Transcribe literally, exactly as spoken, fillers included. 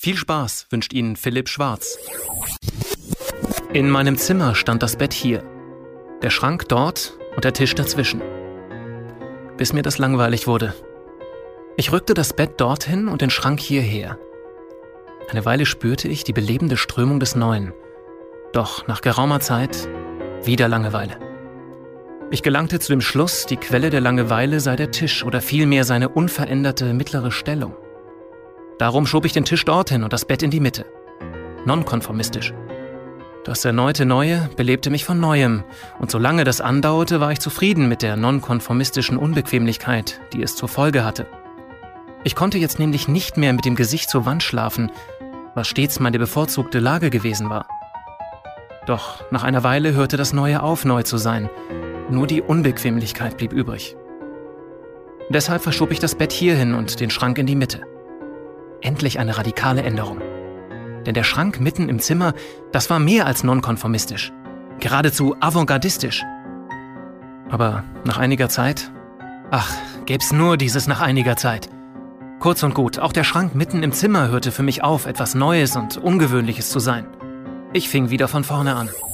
Viel Spaß wünscht Ihnen Philipp Schwarz. In meinem Zimmer stand das Bett hier, der Schrank dort und der Tisch dazwischen. Bis mir das langweilig wurde. Ich rückte das Bett dorthin und den Schrank hierher. Eine Weile spürte ich die belebende Strömung des Neuen. Doch nach geraumer Zeit wieder Langeweile. Ich gelangte zu dem Schluss, die Quelle der Langeweile sei der Tisch oder vielmehr seine unveränderte mittlere Stellung. Darum schob ich den Tisch dorthin und das Bett in die Mitte. Nonkonformistisch. Das erneute Neue belebte mich von Neuem, und solange das andauerte, war ich zufrieden mit der nonkonformistischen Unbequemlichkeit, die es zur Folge hatte. Ich konnte jetzt nämlich nicht mehr mit dem Gesicht zur Wand schlafen, was stets meine bevorzugte Lage gewesen war. Doch nach einer Weile hörte das Neue auf, neu zu sein. Nur die Unbequemlichkeit blieb übrig. Deshalb verschob ich das Bett hierhin und den Schrank in die Mitte. Endlich eine radikale Änderung. Denn der Schrank mitten im Zimmer, das war mehr als nonkonformistisch. Geradezu avantgardistisch. Aber nach einiger Zeit... Ach, gäb's nur dieses nach einiger Zeit. Kurz und gut, auch der Schrank mitten im Zimmer hörte für mich auf, etwas Neues und Ungewöhnliches zu sein. Ich fing wieder von vorne an.